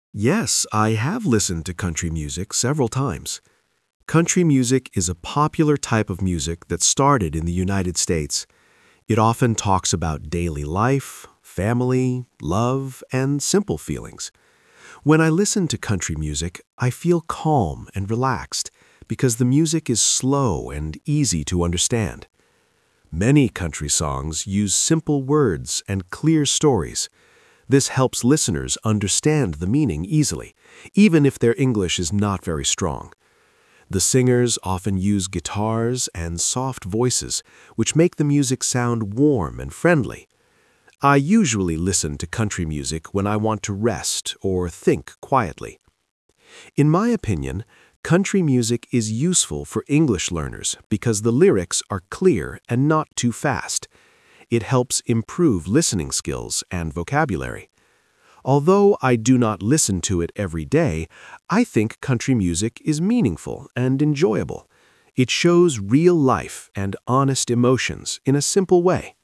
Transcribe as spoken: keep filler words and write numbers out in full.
Yes, I have listened to country music several times. Country music is a popular type of music that started in the United States. It often talks about daily life, family, love, and simple feelings. When I listen to country music, I feel calm and relaxed because the music is slow and easy to understand. Many country songs use simple words and clear stories. This helps listeners understand the meaning easily, even if their English is not very strong. The singers often use guitars and soft voices, which make the music sound warm and friendly. I usually listen to country music when I want to rest or think quietly. In my opinion, country music is useful for English learners because the lyrics are clear and not too fast. It helps improve listening skills and vocabulary. Although I do not listen to it every day, I think country music is meaningful and enjoyable. It shows real life and honest emotions in a simple way.